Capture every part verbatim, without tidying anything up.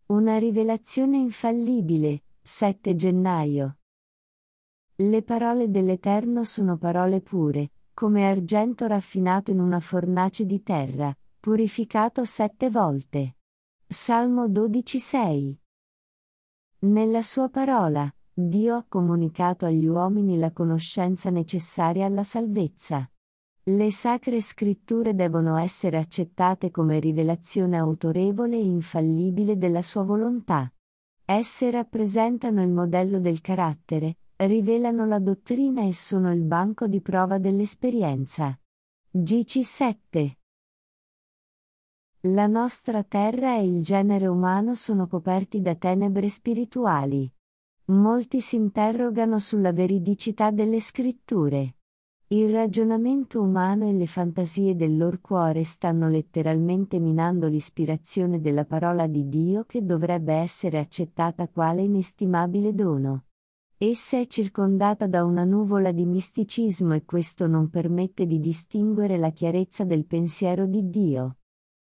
Una rivelazione infallibile, sette gennaio. Le parole dell'Eterno sono parole pure, come argento raffinato in una fornace di terra, purificato sette volte. Salmo dodici sei. Nella sua parola, Dio ha comunicato agli uomini la conoscenza necessaria alla salvezza. Le sacre scritture devono essere accettate come rivelazione autorevole e infallibile della sua volontà. Esse rappresentano il modello del carattere, rivelano la dottrina e sono il banco di prova dell'esperienza. G C sette. La nostra terra e il genere umano sono coperti da tenebre spirituali. Molti si interrogano sulla veridicità delle scritture. Il ragionamento umano e le fantasie del loro cuore stanno letteralmente minando l'ispirazione della parola di Dio che dovrebbe essere accettata quale inestimabile dono. Essa è circondata da una nuvola di misticismo e questo non permette di distinguere la chiarezza del pensiero di Dio.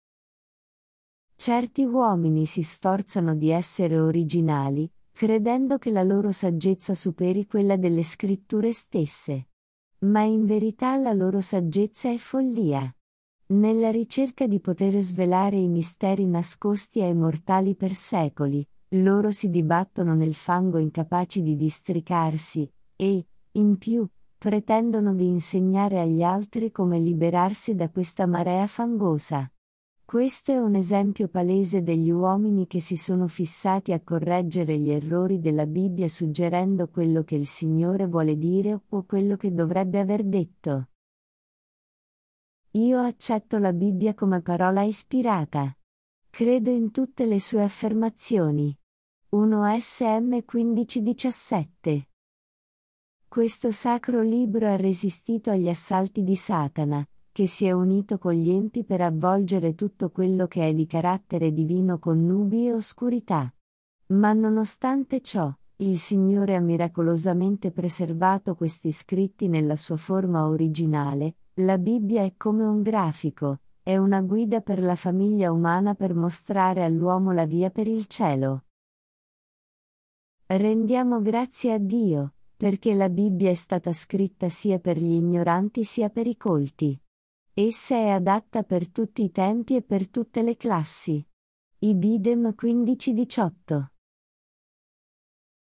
Certi uomini si sforzano di essere originali, credendo che la loro saggezza superi quella delle scritture stesse. Ma in verità la loro saggezza è follia. Nella ricerca di poter svelare i misteri nascosti ai mortali per secoli, loro si dibattono nel fango incapaci di districarsi, e, in più, pretendono di insegnare agli altri come liberarsi da questa marea fangosa. Questo è un esempio palese degli uomini che si sono fissati a correggere gli errori della Bibbia suggerendo quello che il Signore vuole dire o quello che dovrebbe aver detto. Io accetto la Bibbia come parola ispirata. Credo in tutte le sue affermazioni. uno S M quindici diciassette. Questo sacro libro ha resistito agli assalti di Satana, che si è unito con gli empi per avvolgere tutto quello che è di carattere divino con nubi e oscurità. Ma nonostante ciò, il Signore ha miracolosamente preservato questi scritti nella sua forma originale. La Bibbia è come un grafico, è una guida per la famiglia umana per mostrare all'uomo la via per il cielo. Rendiamo grazie a Dio, perché la Bibbia è stata scritta sia per gli ignoranti sia per i colti. Essa è adatta per tutti i tempi e per tutte le classi. Ibidem quindici diciotto.